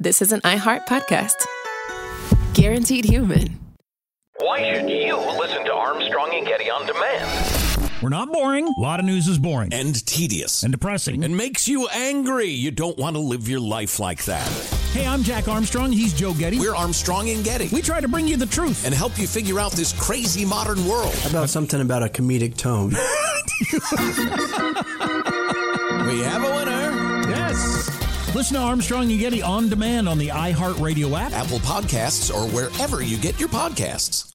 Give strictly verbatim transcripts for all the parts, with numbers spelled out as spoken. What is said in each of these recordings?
this is an iHeart podcast. Guaranteed human. Why should you listen to Armstrong and Getty on demand? We're not boring. A lot of news is boring. And tedious. And depressing. And makes you angry. You don't want to live your life like that. Hey, I'm Jack Armstrong. He's Joe Getty. We're Armstrong and Getty. We try to bring you the truth. And help you figure out this crazy modern world. How about something about a comedic tone? We have a winner. Yes. Listen to Armstrong and Getty on demand on the iHeartRadio app, Apple Podcasts, or wherever you get your podcasts.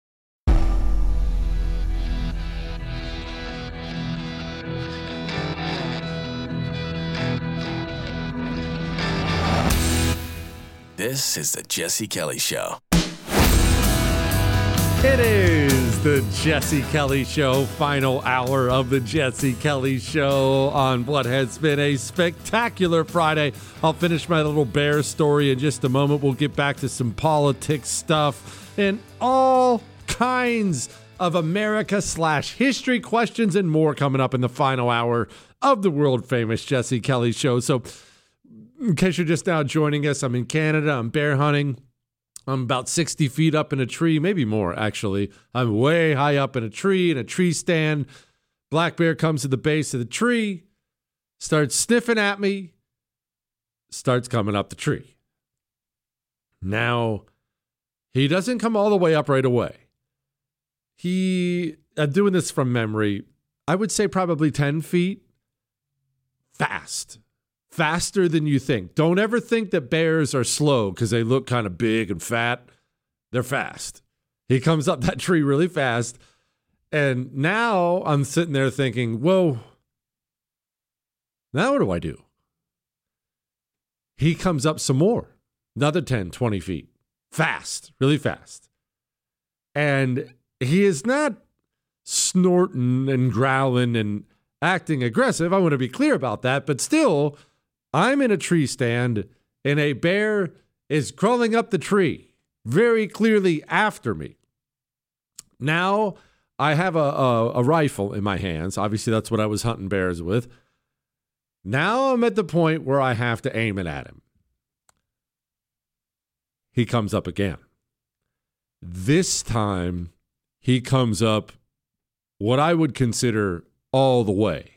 This is the Jesse Kelly Show. It is the Jesse Kelly Show, final hour of the Jesse Kelly Show on what has been a spectacular Friday. I'll finish my little bear story in just a moment. We'll get back to some politics stuff and all kinds of America slash history questions and more coming up in the final hour of the world famous Jesse Kelly Show. So in case you're just now joining us, I'm in Canada. I'm bear hunting. I'm about sixty feet up in a tree, maybe more, actually. I'm way high up in a tree, in a tree stand. Black bear comes to the base of the tree, starts sniffing at me, starts coming up the tree. Now, he doesn't come all the way up right away. He, I'm doing this from memory, I would say probably ten feet. Fast. Faster than you think. Don't ever think that bears are slow because they look kind of big and fat. They're fast. He comes up that tree really fast. And now I'm sitting there thinking, whoa, now what do I do? He comes up some more. Another ten, twenty feet. Fast. Really fast. And he is not snorting and growling and acting aggressive. I want to be clear about that. But still, I'm in a tree stand and a bear is crawling up the tree very clearly after me. Now I have a, a, a rifle in my hands. Obviously, that's what I was hunting bears with. Now I'm at the point where I have to aim it at him. He comes up again. This time he comes up what I would consider all the way.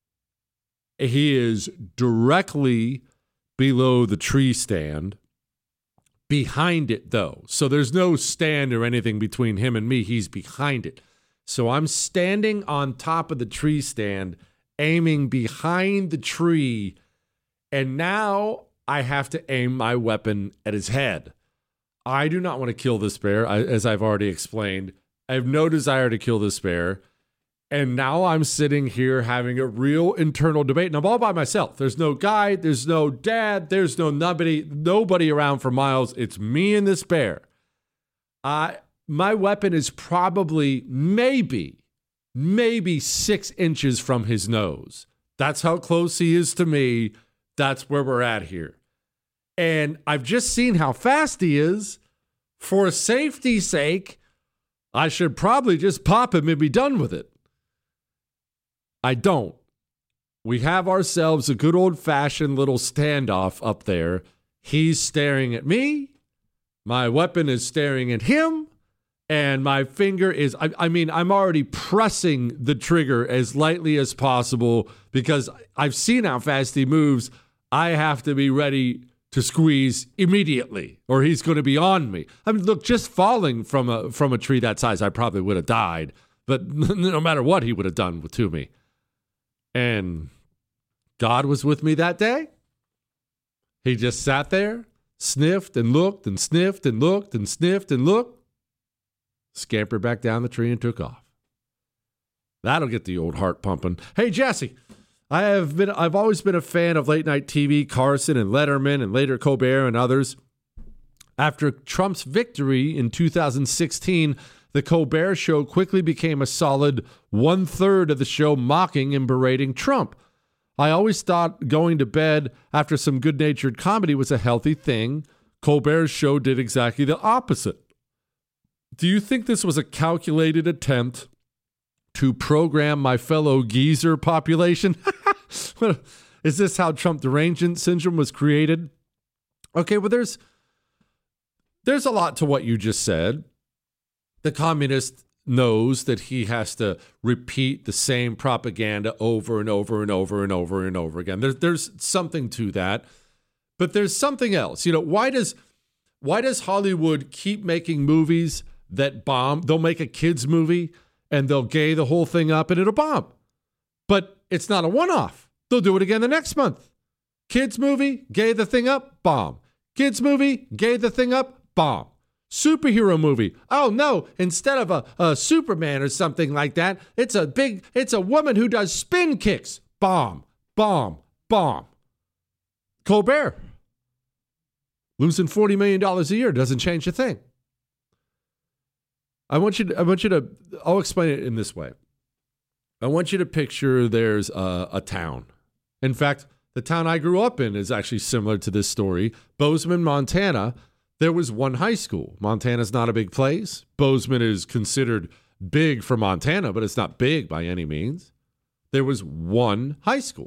He is directly below the tree stand, behind it though. So there's no stand or anything between him and me. He's behind it. So I'm standing on top of the tree stand, aiming behind the tree. And now I have to aim my weapon at his head. I do not want to kill this bear, as I've already explained. I have no desire to kill this bear. And now I'm sitting here having a real internal debate. And I'm all by myself. There's no guide. There's no dad. There's no nobody, nobody around for miles. It's me and this bear. Uh, my weapon is probably maybe, maybe six inches from his nose. That's how close he is to me. That's where we're at here. And I've just seen how fast he is. For safety's sake, I should probably just pop him and be done with it. I don't. We have ourselves a good old-fashioned little standoff up there. He's staring at me. My weapon is staring at him. And my finger is, I, I mean, I'm already pressing the trigger as lightly as possible because I've seen how fast he moves. I have to be ready to squeeze immediately or he's going to be on me. I mean, look, just falling from a, from a tree that size, I probably would have died. But no matter what he would have done to me. And God was with me that day. He just sat there, sniffed and looked and sniffed and looked and sniffed and looked, scampered back down the tree and took off. That'll get the old heart pumping. Hey, Jesse, I have been, I've always been a fan of late night T V, Carson and Letterman and later Colbert and others. After Trump's victory in two thousand sixteen, the Colbert Show quickly became a solid one-third of the show mocking and berating Trump. I always thought going to bed after some good-natured comedy was a healthy thing. Colbert's show did exactly the opposite. Do you think this was a calculated attempt to program my fellow geezer population? Is this how Trump derangement syndrome was created? Okay, well, there's there's a lot to what you just said. The communist knows that he has to repeat the same propaganda over and over and over and over and over again. There's there's something to that, but there's something else. You know, why does why does Hollywood keep making movies that bomb? They'll make a kids movie and they'll gay the whole thing up and it'll bomb, but it's not a one-off. They'll do it again the next month. Kids movie, gay the thing up, bomb. Kids movie, gay the thing up, bomb. Superhero movie. Oh no, instead of a, a Superman or something like that, it's a big, it's a woman who does spin kicks. Bomb, bomb, bomb. Colbert. Losing forty million dollars a year doesn't change a thing. I want you to, I want you to, I'll explain it in this way. I want you to picture there's a, a town. In fact, the town I grew up in is actually similar to this story. Bozeman, Montana. There was one high school. Montana's not a big place. Bozeman is considered big for Montana, but it's not big by any means. There was one high school.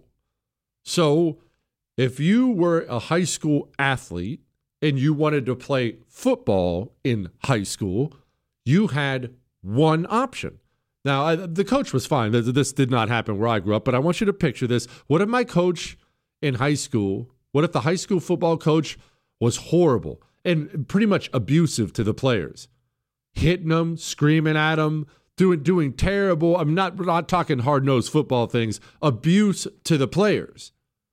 So if you were a high school athlete and you wanted to play football in high school, you had one option. Now, I, the coach was fine. This did not happen where I grew up, but I want you to picture this. What if my coach in high school, what if the high school football coach was horrible and pretty much abusive to the players, hitting them, screaming at them, doing doing terrible, I'm not, we're not talking hard-nosed football things, abuse to the players.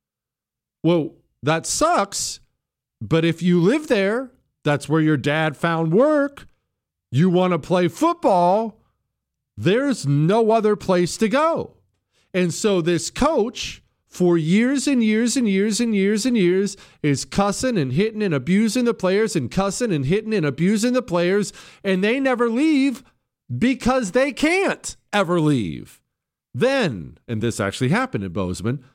Well, that sucks, but if you live there, that's where your dad found work, you want to play football, there's no other place to go. And so this coach, for years and years and years and years and years, is cussing and hitting and abusing the players and cussing and hitting and abusing the players, and they never leave because they can't ever leave. Then, and this actually happened in Bozeman,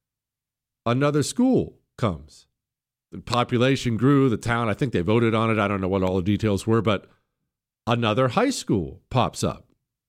another school comes. The population grew, the town, I think they voted on it, I don't know what all the details were, but another high school pops up.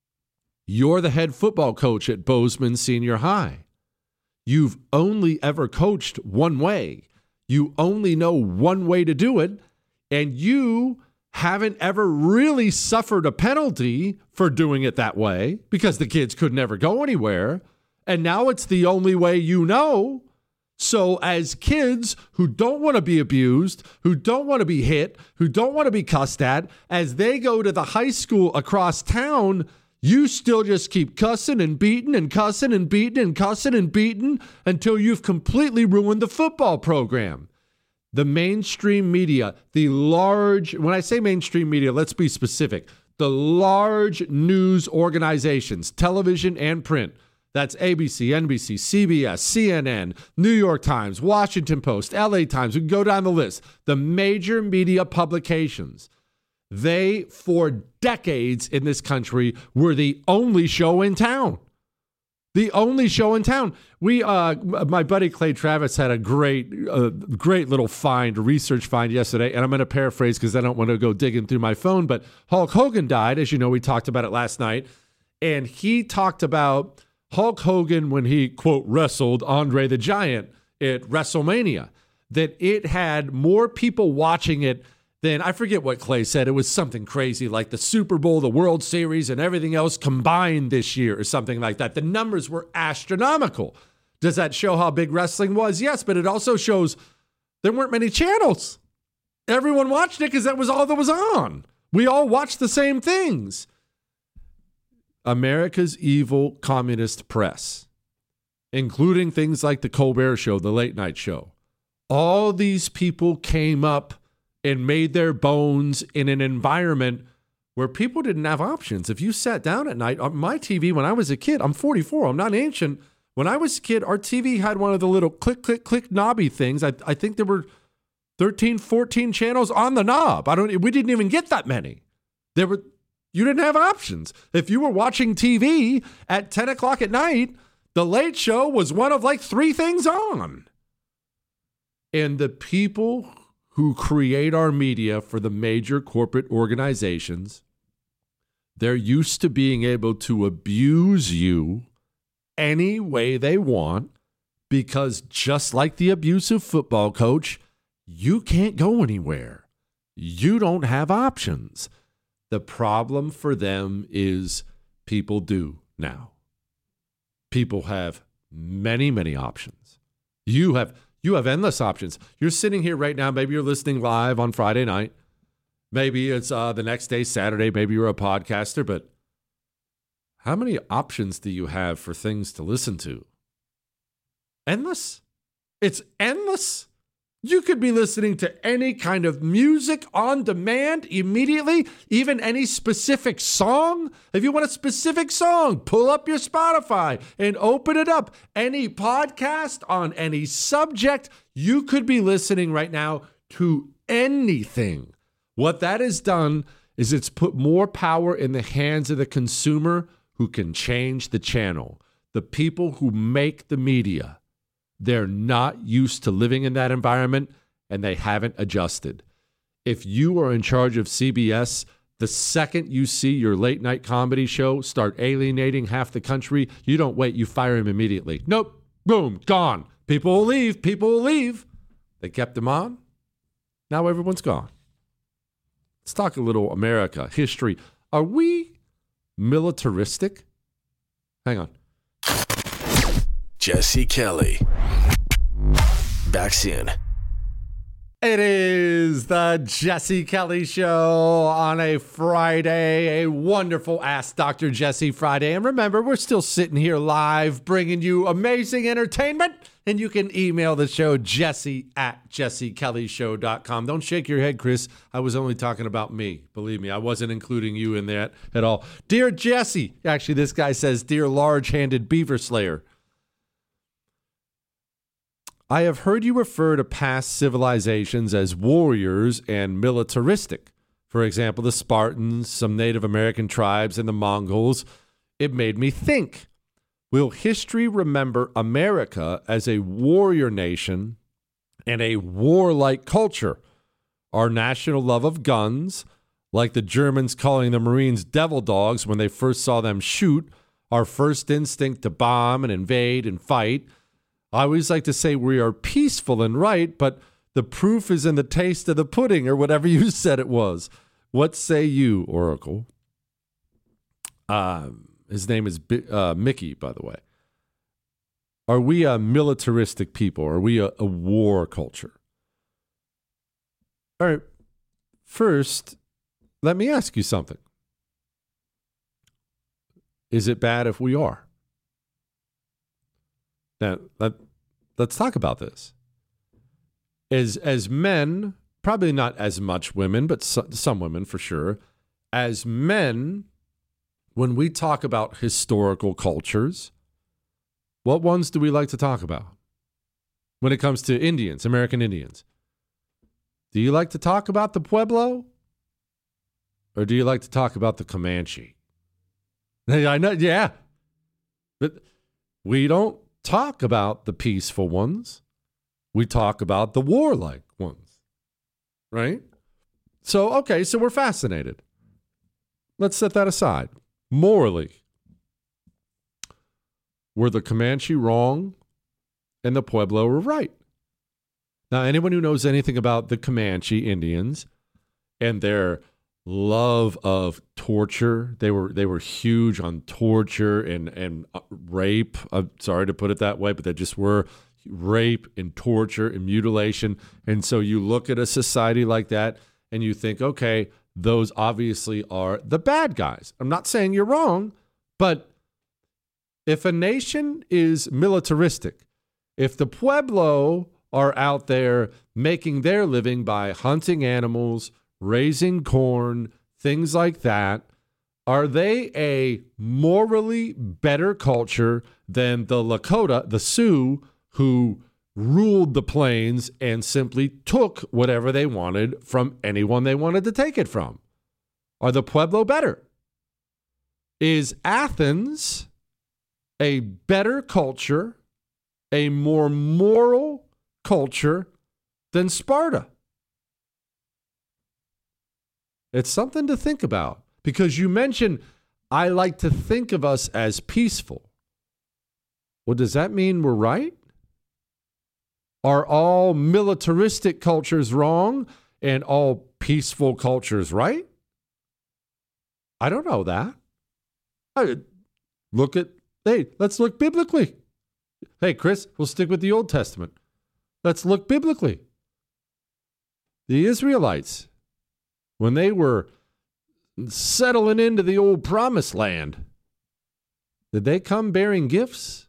You're the head football coach at Bozeman Senior High. You've only ever coached one way. You only know one way to do it, and you haven't ever really suffered a penalty for doing it that way because the kids could never go anywhere, and now it's the only way you know. So as kids who don't want to be abused, who don't want to be hit, who don't want to be cussed at, as they go to the high school across town, you still just keep cussing and beating and cussing and beating and cussing and beating until you've completely ruined the football program. The mainstream media, the large, when I say mainstream media, let's be specific, the large news organizations, television and print, that's A B C, N B C, C B S, C N N, New York Times, Washington Post, L A Times, we can go down the list, the major media publications. They, for decades in this country, were the only show in town. The only show in town. We, uh, my buddy Clay Travis had a great, uh, great little find, research find yesterday, and I'm going to paraphrase because I don't want to go digging through my phone, but Hulk Hogan died, as you know, we talked about it last night, and he talked about Hulk Hogan when he, quote, wrestled Andre the Giant at WrestleMania, that it had more people watching it then I forget what Clay said. It was something crazy like the Super Bowl, the World Series, and everything else combined this year or something like that. The numbers were astronomical. Does that show how big wrestling was? Yes, but it also shows there weren't many channels. Everyone watched it because that was all that was on. We all watched the same things. America's evil communist press, including things like the Colbert Show, the late night show. All these people came up and made their bones in an environment where people didn't have options. If you sat down at night, on my T V when I was a kid, I'm forty-four, I'm not ancient. When I was a kid, our T V had one of the little click, click, click knobby things. I, I think there were thirteen, fourteen channels on the knob. I don't. We didn't even get that many. There were. You didn't have options. If you were watching T V at ten o'clock at night, The Late Show was one of like three things on. And the people who create our media for the major corporate organizations, they're used to being able to abuse you any way they want because just like the abusive football coach, you can't go anywhere. You don't have options. The problem for them is people do now. People have many, many options. You have you have endless options. You're sitting here right now. Maybe you're listening live on Friday night. Maybe it's uh, the next day, Saturday. Maybe you're a podcaster. But how many options do you have for things to listen to? Endless. It's endless. You could be listening to any kind of music on demand immediately, even any specific song. If you want a specific song, pull up your Spotify and open it up. Any podcast on any subject, you could be listening right now to anything. What that has done is it's put more power in the hands of the consumer who can change the channel. The people who make the media. They're not used to living in that environment, and they haven't adjusted. If you are in charge of C B S, the second you see your late night comedy show start alienating half the country, you don't wait, you fire him immediately. Nope, boom, gone. People will leave, people will leave. They kept him on. Now everyone's gone. Let's talk a little America, history. Are we militaristic? Hang on. Jesse Kelly. Back soon. It is the Jesse Kelly Show on a Friday, a wonderful Ask Doctor Jesse Friday. And remember, we're still sitting here live bringing you amazing entertainment. And you can email the show, jesse at jesse kelly show dot com. Don't shake your head, Chris. I was only talking about me. Believe me, I wasn't including you in that at all. Dear Jesse, actually, this guy says, Dear Large-Handed Beaver Slayer. I have heard you refer to past civilizations as warriors and militaristic. For example, the Spartans, some Native American tribes, and the Mongols. It made me think, will history remember America as a warrior nation and a warlike culture? Our national love of guns, like the Germans calling the Marines devil dogs when they first saw them shoot, our first instinct to bomb and invade and fight. I always like to say we are peaceful and right, but the proof is in the taste of the pudding, or whatever you said it was. What say you, Oracle? Uh, his name is uh, Mickey, by the way. Are we a militaristic people? Are we a, a war culture? All right. First, let me ask you something. Is it bad if we are? Now, let, let's talk about this. As, as men, probably not as much women, but so, some women for sure, as men, when we talk about historical cultures, what ones do we like to talk about? When it comes to Indians, American Indians, do you like to talk about the Pueblo? Or do you like to talk about the Comanche? I know, yeah. But we don't talk about the peaceful ones. We talk about the warlike ones, right? So, okay, so we're fascinated. Let's set that aside. Morally, were the Comanche wrong and the Pueblo were right? Now, anyone who knows anything about the Comanche Indians and their love of torture, they were they were huge on torture and and rape. I'm sorry to put it that way, but they just were rape and torture and mutilation. And so you look at a society like that and you think, okay, those obviously are the bad guys. I'm not saying you're wrong, but if a nation is militaristic, if the Pueblo are out there making their living by hunting animals, raising corn, things like that, are they a morally better culture than the Lakota, the Sioux, who ruled the plains and simply took whatever they wanted from anyone they wanted to take it from? Are the Pueblo better? Is Athens a better culture, a more moral culture than Sparta? It's something to think about, because you mentioned, I like to think of us as peaceful. Well, does that mean we're right? Are all militaristic cultures wrong and all peaceful cultures right? I don't know that. I look at, hey, let's look biblically. Hey, Chris, we'll stick with the Old Testament. Let's look biblically. The Israelites, when they were settling into the old promised land, did they come bearing gifts?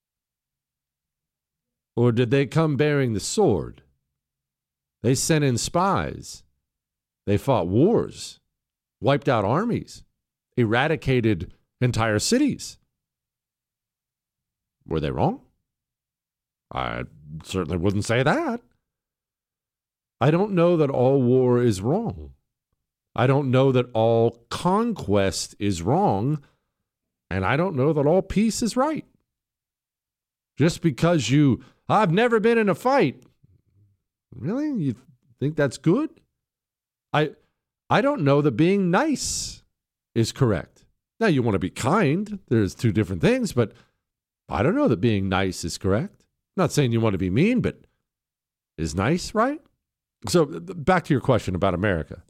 Or did they come bearing the sword? They sent in spies. They fought wars, wiped out armies, eradicated entire cities. Were they wrong? I certainly wouldn't say that. I don't know that all war is wrong. I don't know that all conquest is wrong. And I don't know that all peace is right. Just because you, I've never been in a fight. Really? You think that's good? I I don't know that being nice is correct. Now, you want to be kind. There's two different things, but I don't know that being nice is correct. I'm not saying you want to be mean, but is nice right? So back to your question about America.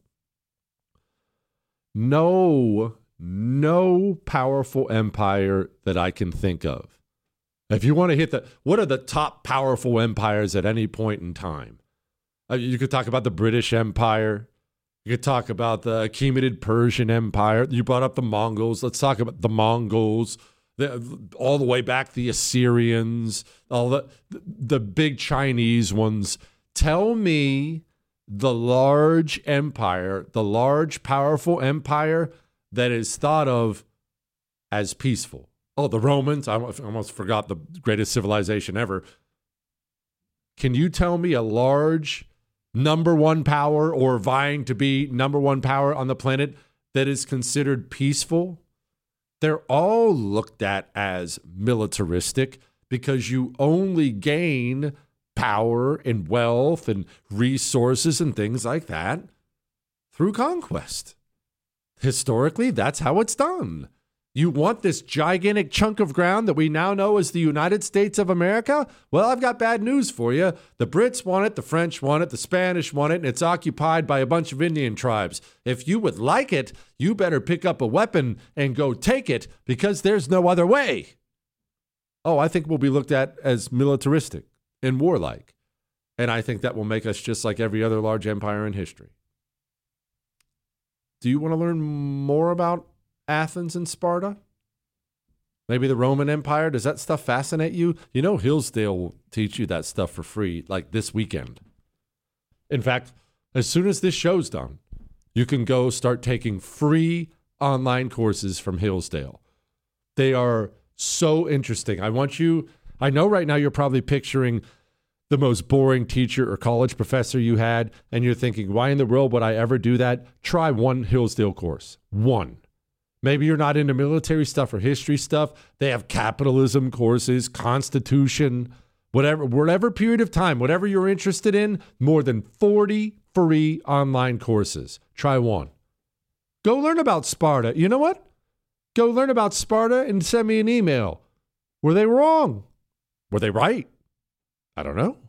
No, no powerful empire that I can think of. If you want to hit the, what are the top powerful empires at any point in time? Uh, you could talk about the British Empire. You could talk about the Achaemenid Persian Empire. You brought up the Mongols. Let's talk about the Mongols. The, all the way back, the Assyrians, all the the big Chinese ones. Tell me the large empire, the large, powerful empire that is thought of as peaceful. Oh, the Romans. I almost forgot the greatest civilization ever. Can you tell me a large number one power or vying to be number one power on the planet that is considered peaceful? They're all looked at as militaristic because you only gain power and wealth and resources and things like that through conquest. Historically, that's how it's done. You want this gigantic chunk of ground that we now know as the United States of America? Well, I've got bad news for you. The Brits want it, the French want it, the Spanish want it, and it's occupied by a bunch of Indian tribes. If you would like it, you better pick up a weapon and go take it because there's no other way. Oh, I think we'll be looked at as militaristic and warlike. And I think that will make us just like every other large empire in history. Do you want to learn more about Athens and Sparta? Maybe the Roman Empire? Does that stuff fascinate you? You know, Hillsdale will teach you that stuff for free, like this weekend. In fact, as soon as this show's done, you can go start taking free online courses from Hillsdale. They are so interesting. I want you, I know right now you're probably picturing the most boring teacher or college professor you had, and you're thinking, why in the world would I ever do that? Try one Hillsdale course. One. Maybe you're not into military stuff or history stuff. They have capitalism courses, Constitution, whatever, whatever period of time, whatever you're interested in, more than forty free online courses. Try one. Go learn about Sparta. You know what? Go learn about Sparta and send me an email. Were they wrong? Were they right? I don't know.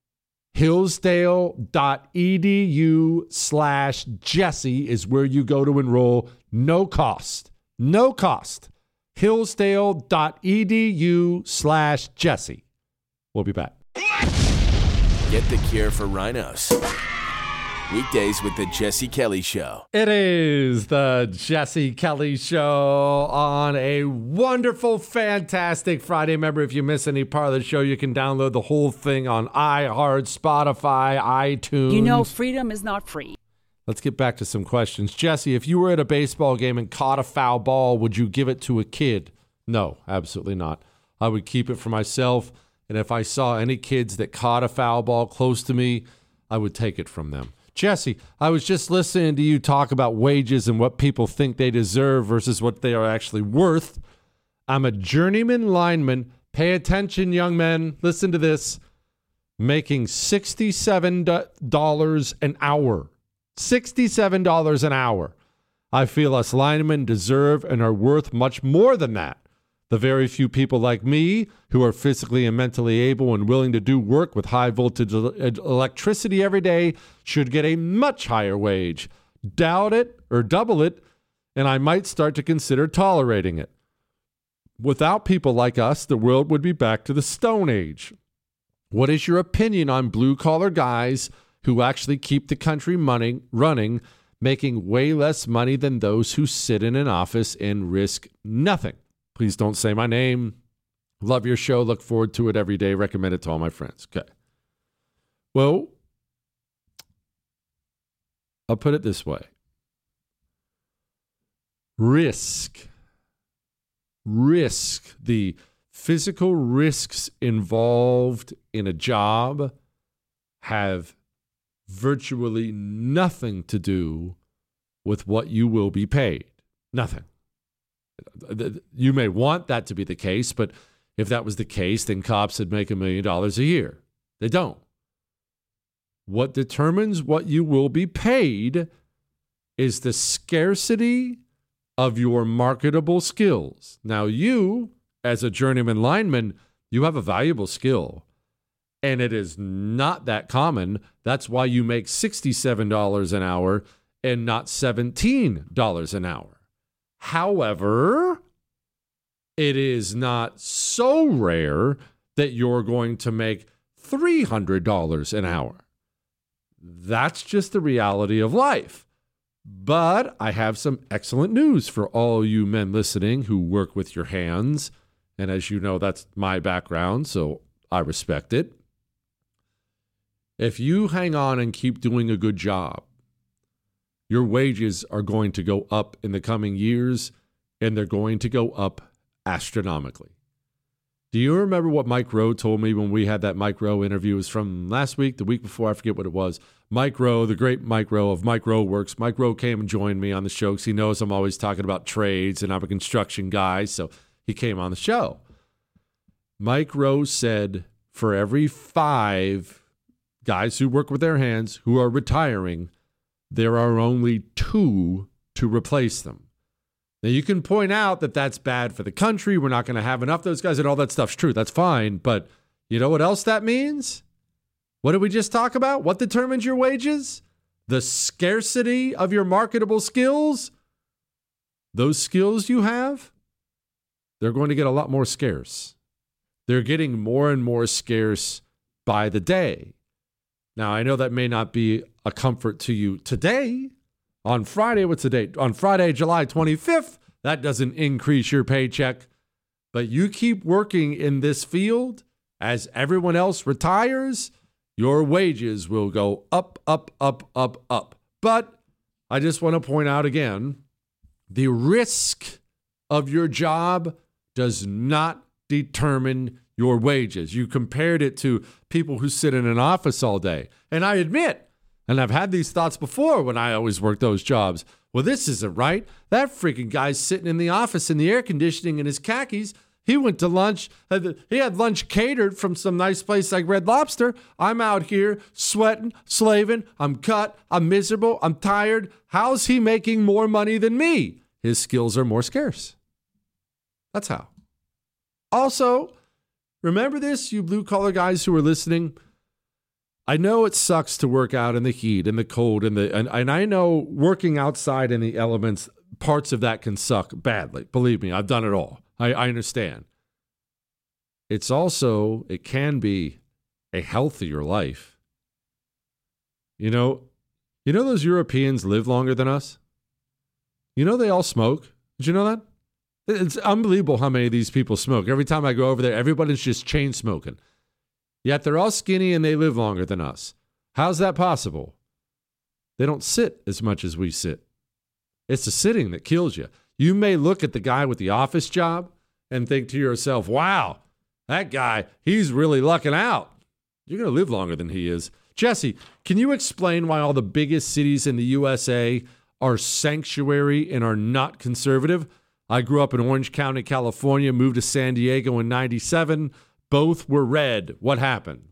Hillsdale.edu slash Jesse is where you go to enroll. No cost. No cost. Hillsdale.edu slash Jesse. We'll be back. Get the cure for rhinos. Weekdays with the Jesse Kelly Show. It is the Jesse Kelly Show on a wonderful, fantastic Friday. Remember, if you miss any part of the show, you can download the whole thing on iHeart, Spotify, iTunes. You know, freedom is not free. Let's get back to some questions. Jesse, if you were at a baseball game and caught a foul ball, would you give it to a kid? No, absolutely not. I would keep it for myself. And if I saw any kids that caught a foul ball close to me, I would take it from them. Jesse, I was just listening to you talk about wages and what people think they deserve versus what they are actually worth. I'm a journeyman lineman. Pay attention, young men. Listen to this. Making sixty-seven dollars an hour. sixty-seven dollars an hour. I feel us linemen deserve and are worth much more than that. The very few people like me who are physically and mentally able and willing to do work with high voltage electricity every day should get a much higher wage. Doubt it or double it, and I might start to consider tolerating it. Without people like us, the world would be back to the Stone Age. What is your opinion on blue-collar guys who actually keep the country money running, making way less money than those who sit in an office and risk nothing? Please don't say my name. Love your show. Look forward to it every day. Recommend it to all my friends. Okay. Well, I'll put it this way. Risk. Risk. The physical risks involved in a job have virtually nothing to do with what you will be paid. Nothing. You may want that to be the case, but if that was the case, then cops would make a million dollars a year. They don't. What determines what you will be paid is the scarcity of your marketable skills. Now, you, as a journeyman lineman, you have a valuable skill, and it is not that common. That's why you make sixty-seven dollars an hour and not seventeen dollars an hour. However, it is not so rare that you're going to make three hundred dollars an hour. That's just the reality of life. But I have some excellent news for all you men listening who work with your hands. And as you know, that's my background, so I respect it. If you hang on and keep doing a good job, your wages are going to go up in the coming years, and they're going to go up astronomically. Do you remember what Mike Rowe told me when we had that Mike Rowe interview? It was from last week, the week before, I forget what it was. Mike Rowe, the great Mike Rowe of Mike Rowe Works. Mike Rowe came and joined me on the show because he knows I'm always talking about trades, and I'm a construction guy, so he came on the show. Mike Rowe said for every five guys who work with their hands who are retiring, there are only two to replace them. Now, you can point out that that's bad for the country. We're not going to have enough of those guys, and all that stuff's true. That's fine. But you know what else that means? What did we just talk about? What determines your wages? The scarcity of your marketable skills. Those skills you have, they're going to get a lot more scarce. They're getting more and more scarce by the day. Now, I know that may not be a comfort to you today. On Friday, what's the date? On Friday, July twenty-fifth, that doesn't increase your paycheck. But you keep working in this field as everyone else retires, your wages will go up, up, up, up, up. But I just want to point out again, the risk of your job does not determine your wages. You compared it to people who sit in an office all day. And I admit, and I've had these thoughts before when I always worked those jobs. Well, this isn't right. That freaking guy's sitting in the office in the air conditioning in his khakis. He went to lunch. He had lunch catered from some nice place like Red Lobster. I'm out here sweating, slaving. I'm cut. I'm miserable. I'm tired. How's he making more money than me? His skills are more scarce. That's how. Also, remember this, you blue-collar guys who are listening. I know it sucks to work out in the heat and the cold and the and, and I know working outside in the elements, parts of that can suck badly. Believe me, I've done it all. I, I understand. It's also, it can be a healthier life. You know, you know those Europeans live longer than us? You know they all smoke? Did you know that? It's unbelievable how many of these people smoke. Every time I go over there, everybody's just chain smoking. Yet they're all skinny and they live longer than us. How's that possible? They don't sit as much as we sit. It's the sitting that kills you. You may look at the guy with the office job and think to yourself, wow, that guy, he's really lucking out. You're going to live longer than he is. Jesse, can you explain why all the biggest cities in the U S A are sanctuary and are not conservative? I grew up in Orange County, California, moved to San Diego in ninety-seven. Both were red. What happened?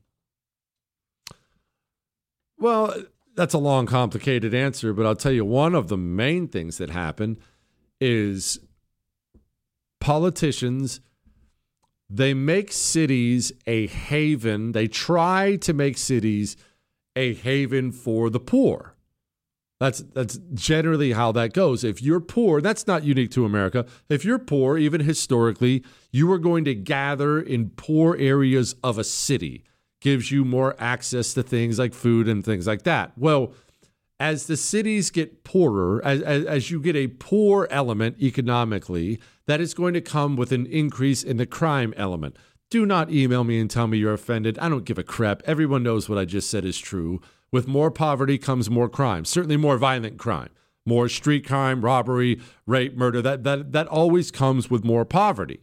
Well, that's a long, complicated answer, but I'll tell you one of the main things that happened is politicians they make cities a haven. They try to make cities a haven for the poor. That's that's generally how that goes. If you're poor, that's not unique to America. If you're poor, even historically, you are going to gather in poor areas of a city. Gives you more access to things like food and things like that. Well, as the cities get poorer, as, as, as you get a poor element economically, that is going to come with an increase in the crime element. Do not email me and tell me you're offended. I don't give a crap. Everyone knows what I just said is true. With more poverty comes more crime, certainly more violent crime, more street crime, robbery, rape, murder. That, that, that always comes with more poverty.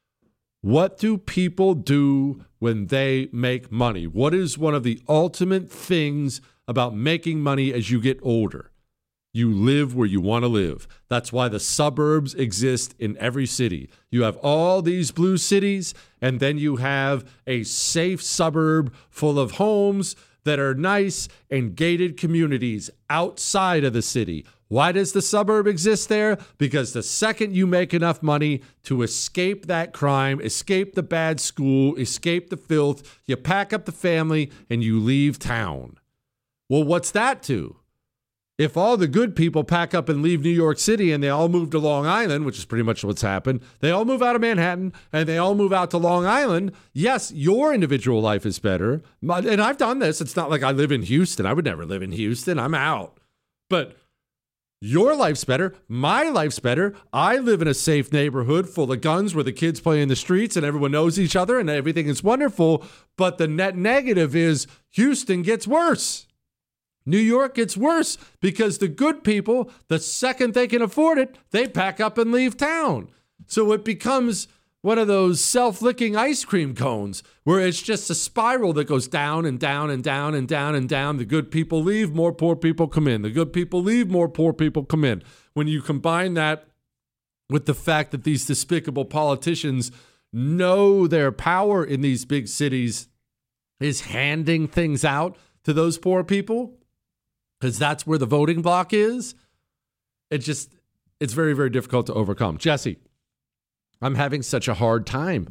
What do people do when they make money? What is one of the ultimate things about making money as you get older? You live where you want to live. That's why the suburbs exist in every city. You have all these blue cities, and then you have a safe suburb full of homes that are nice and gated communities outside of the city. Why does the suburb exist there? Because the second you make enough money to escape that crime, escape the bad school, escape the filth, you pack up the family and you leave town. Well, what's that to? If all the good people pack up and leave New York City and they all move to Long Island, which is pretty much what's happened, they all move out of Manhattan and they all move out to Long Island, yes, your individual life is better. And I've done this. It's not like I live in Houston. I would never live in Houston. I'm out. But your life's better. My life's better. I live in a safe neighborhood full of guns where the kids play in the streets and everyone knows each other and everything is wonderful. But the net negative is Houston gets worse. New York gets worse because the good people, the second they can afford it, they pack up and leave town. So it becomes one of those self-licking ice cream cones where it's just a spiral that goes down and down and down and down and down. The good people leave, more poor people come in. The good people leave, more poor people come in. When you combine that with the fact that these despicable politicians know their power in these big cities is handing things out to those poor people, because that's where the voting block is, it just, it's very, very difficult to overcome. Jesse, I'm having such a hard time.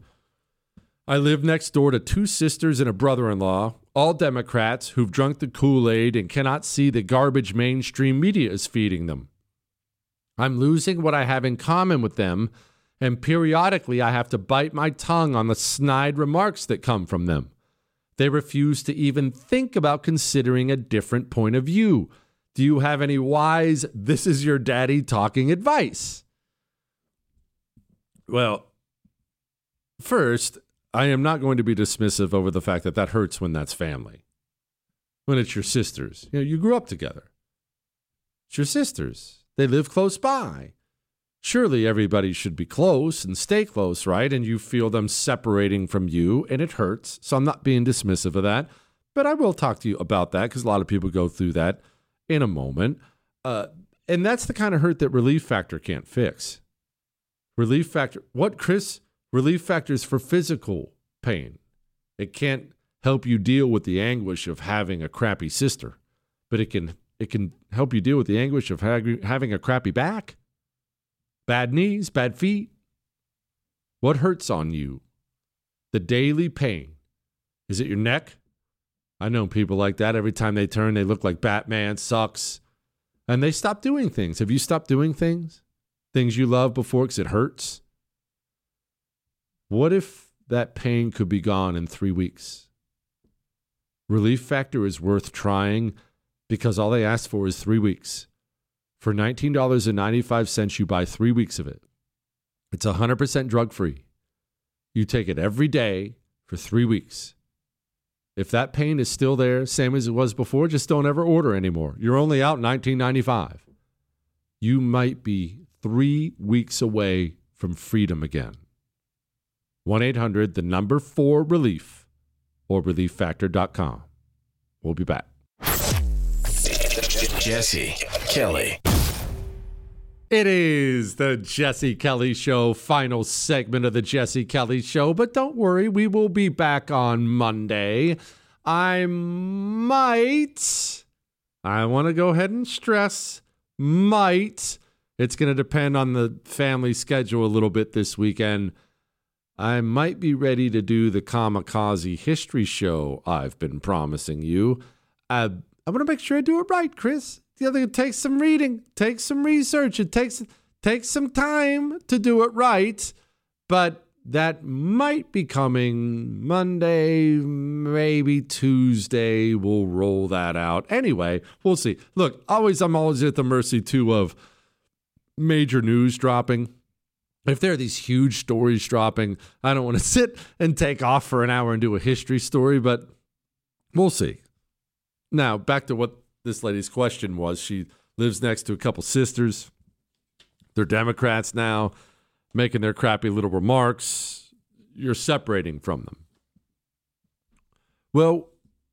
I live next door to two sisters and a brother-in-law, all Democrats who've drunk the Kool-Aid and cannot see the garbage mainstream media is feeding them. I'm losing what I have in common with them, and periodically I have to bite my tongue on the snide remarks that come from them. They refuse to even think about considering a different point of view. Do you have any wise, this is your daddy talking advice? Well, first, I am not going to be dismissive over the fact that that hurts when that's family. When it's your sisters. You know, you grew up together. It's your sisters. They live close by. Surely everybody should be close and stay close, right? And you feel them separating from you, and it hurts. So I'm not being dismissive of that. But I will talk to you about that because a lot of people go through that in a moment. Uh, and that's the kind of hurt that Relief Factor can't fix. Relief Factor, what, Chris? Relief Factor is for physical pain. It can't help you deal with the anguish of having a crappy sister, but it can it can help you deal with the anguish of ha- having a crappy back. Bad knees, bad feet. What hurts on you? The daily pain. Is it your neck? I know people like that. Every time they turn, they look like Batman. Sucks. And they stop doing things. Have you stopped doing things? Things you loved before because it hurts? What if that pain could be gone in three weeks? Relief Factor is worth trying because all they ask for is three weeks. For nineteen dollars and ninety-five cents, you buy three weeks of it. It's one hundred percent drug-free. You take it every day for three weeks. If that pain is still there, same as it was before, just don't ever order anymore. You're only out nineteen ninety-five. You might be three weeks away from freedom again. one eight hundred, the number four relief, or relief factor dot com. We'll be back. Jesse Kelly. It is the Jesse Kelly Show, final segment of the Jesse Kelly Show. But don't worry, we will be back on Monday. I might, I want to go ahead and stress, might. It's going to depend on the family schedule a little bit this weekend. I might be ready to do the kamikaze history show I've been promising you. Uh, I'm going to make sure I do it right, Chris. The other, it takes some reading, takes some research. It takes takes some time to do it right. But that might be coming Monday, maybe Tuesday. We'll roll that out. Anyway, we'll see. Look, always, I'm always at the mercy, too, of major news dropping. If there are these huge stories dropping, I don't want to sit and take off for an hour and do a history story, but we'll see. Now, back to what this lady's question was. She lives next to a couple sisters. They're Democrats now, making their crappy little remarks. You're separating from them. Well,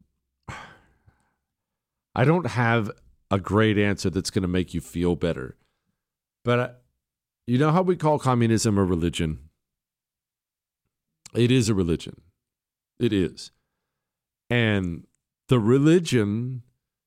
I don't have a great answer that's going to make you feel better, but I, you know how we call communism a religion? It is a religion. It is. And the religion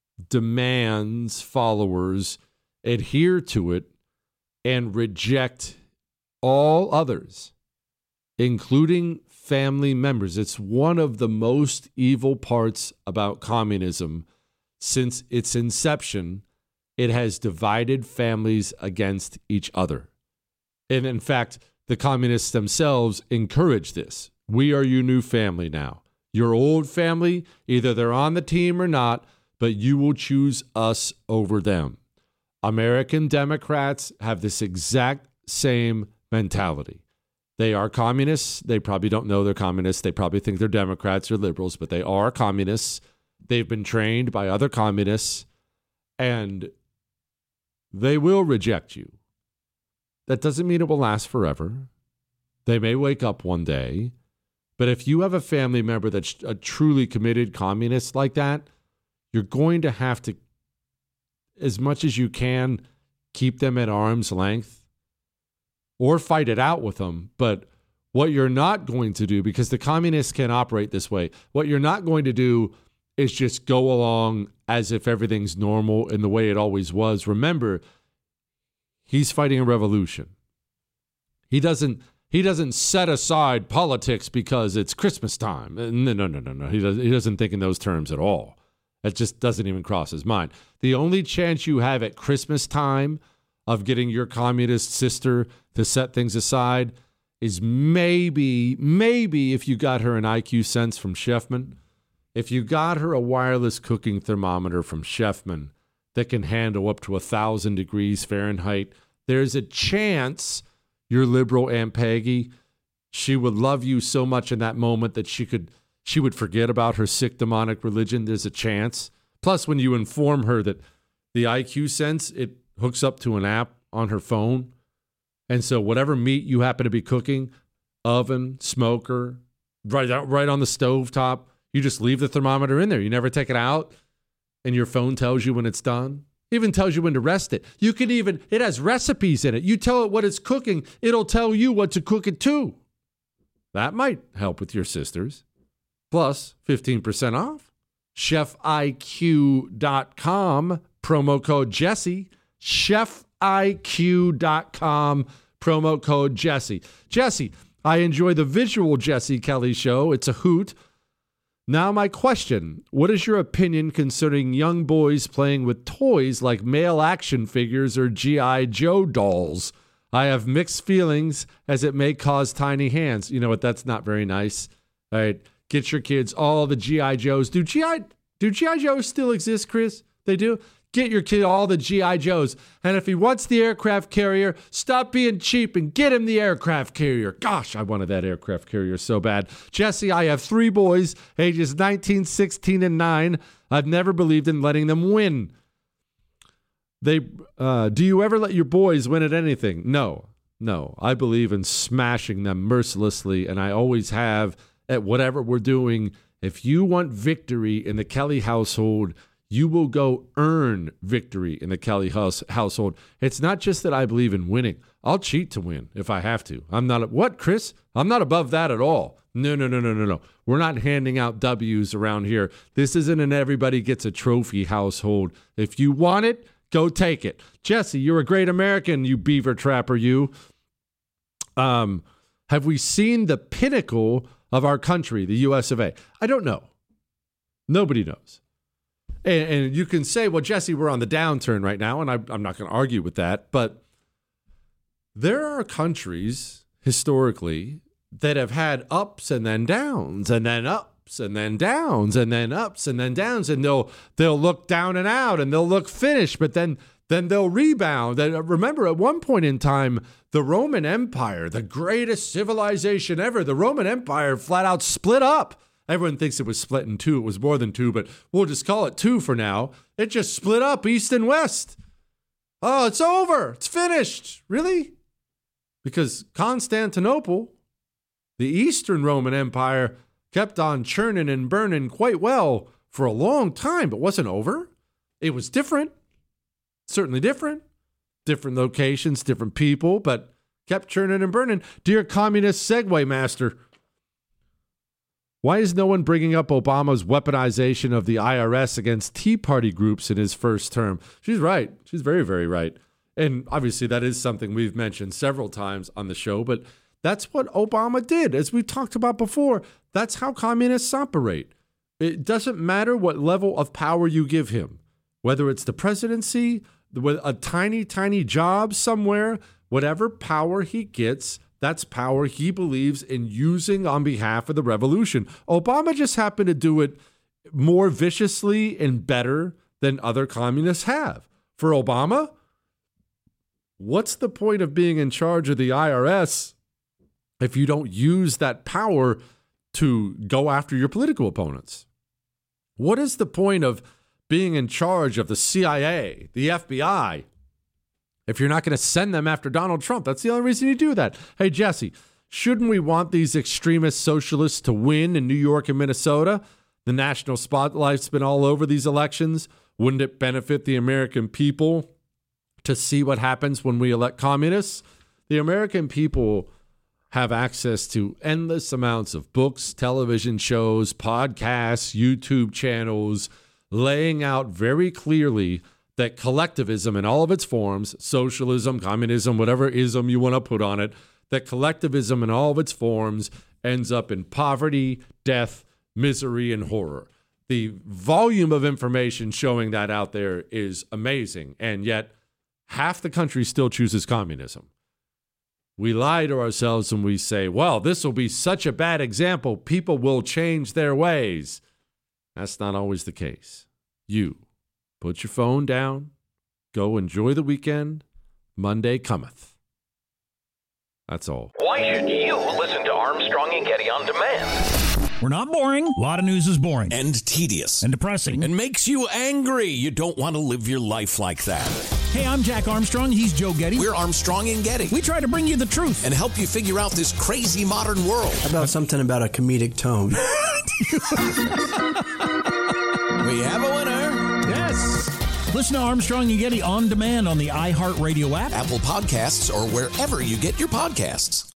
demands followers adhere to it and reject all others, including family members. It's one of the most evil parts about communism. Since its inception, it has divided families against each other. And in fact, the communists themselves encourage this. We are your new family now. Your old family, either they're on the team or not, but you will choose us over them. American Democrats have this exact same mentality. They are communists. They probably don't know they're communists. They probably think they're Democrats or liberals, but they are communists. They've been trained by other communists, and they will reject you. That doesn't mean it will last forever. They may wake up one day. But if you have a family member that's a truly committed communist like that, you're going to have to, as much as you can, keep them at arm's length or fight it out with them. But what you're not going to do, because the communists can operate this way, what you're not going to do is just go along as if everything's normal in the way it always was. Remember, he's fighting a revolution. He doesn't he doesn't set aside politics because it's Christmas time. No, no, no, no, no. He doesn't, he doesn't think in those terms at all. That just doesn't even cross his mind. The only chance you have at Christmas time of getting your communist sister to set things aside is maybe, maybe if you got her an I Q Sense from Chefman, if you got her a wireless cooking thermometer from Chefman that can handle up to a thousand degrees Fahrenheit, there's a chance your liberal Aunt Peggy, she would love you so much in that moment that she could, she would forget about her sick demonic religion. There's a chance. Plus, when you inform her that the I Q Sense, it hooks up to an app on her phone. And so whatever meat you happen to be cooking, oven, smoker, right out, right on the stove top, you just leave the thermometer in there. You never take it out, and your phone tells you when it's done. Even tells you when to rest it. You can even, it has recipes in it. You tell it what it's cooking, it'll tell you what to cook it to. That might help with your sisters. Plus, fifteen percent off. chef I Q dot com, promo code Jesse. chef I Q dot com, promo code Jesse. Jesse, I enjoy the visual Jesse Kelly show. It's a hoot. Now my question, what is your opinion concerning young boys playing with toys like male action figures or G I Joe dolls? I have mixed feelings as it may cause tiny hands. You know what? That's not very nice. All right. Get your kids all the G I Joes. Do G I do G I Joes still exist, Chris? They do? Get your kid all the G I Joes. And if he wants the aircraft carrier, stop being cheap and get him the aircraft carrier. Gosh, I wanted that aircraft carrier so bad. Jesse, I have three boys, ages nineteen, sixteen, and nine. I've never believed in letting them win. They, uh, do you ever let your boys win at anything? No, no. I believe in smashing them mercilessly, and I always have at whatever we're doing. If you want victory in the Kelly household, you will go earn victory in the Kelly house, household. It's not just that I believe in winning. I'll cheat to win if I have to. I'm not, what, Chris? I'm not above that at all. No, no, no, no, no, no. We're not handing out W's around here. This isn't an everybody gets a trophy household. If you want it, go take it. Jesse, you're a great American, you beaver trapper, you. Um, Have we seen the pinnacle of our country, the U S of A? I don't know. Nobody knows. And, and you can say, well, Jesse, we're on the downturn right now, and I, I'm not going to argue with that. But there are countries historically that have had ups and then downs and then ups and then downs and then ups and then downs. And they'll they'll look down and out and they'll look finished, but then then they'll rebound. And remember, at one point in time, the Roman Empire, the greatest civilization ever, the Roman Empire flat out split up. Everyone thinks it was split in two. It was more than two, but we'll just call it two for now. It just split up east and west. Oh, it's over. It's finished. Really? Because Constantinople, the Eastern Roman Empire, kept on churning and burning quite well for a long time, but wasn't over. It was different. Certainly different. Different locations, different people, but kept churning and burning. Dear communist Segway master, why is no one bringing up Obama's weaponization of the I R S against Tea Party groups in his first term? She's right. She's very, very right. And obviously that is something we've mentioned several times on the show, but that's what Obama did. As we've talked about before, that's how communists operate. It doesn't matter what level of power you give him, whether it's the presidency, a tiny, tiny job somewhere, whatever power he gets, that's power he believes in using on behalf of the revolution. Obama just happened to do it more viciously and better than other communists have. For Obama, what's the point of being in charge of the I R S if you don't use that power to go after your political opponents? What is the point of being in charge of the C I A, the F B I, if you're not going to send them after Donald Trump? That's the only reason you do that. Hey, Jesse, shouldn't we want these extremist socialists to win in New York and Minnesota? The national spotlight's been all over these elections. Wouldn't it benefit the American people to see what happens when we elect communists? The American people have access to endless amounts of books, television shows, podcasts, YouTube channels, laying out very clearly that collectivism in all of its forms, socialism, communism, whatever ism you want to put on it, that collectivism in all of its forms ends up in poverty, death, misery, and horror. The volume of information showing that out there is amazing, and yet half the country still chooses communism. We lie to ourselves when we say, well, this will be such a bad example, people will change their ways. That's not always the case. You put your phone down, go enjoy the weekend. Monday cometh. That's all. Why should you listen to Armstrong and Getty on demand? We're not boring. A lot of news is boring. And tedious. And depressing. And makes you angry. You don't want to live your life like that. Hey, I'm Jack Armstrong. He's Joe Getty. We're Armstrong and Getty. We try to bring you the truth. And help you figure out this crazy modern world. How about something about a comedic tone? We have a winner. Yes. Listen to Armstrong and Getty on demand on the iHeartRadio app, Apple Podcasts, or wherever you get your podcasts.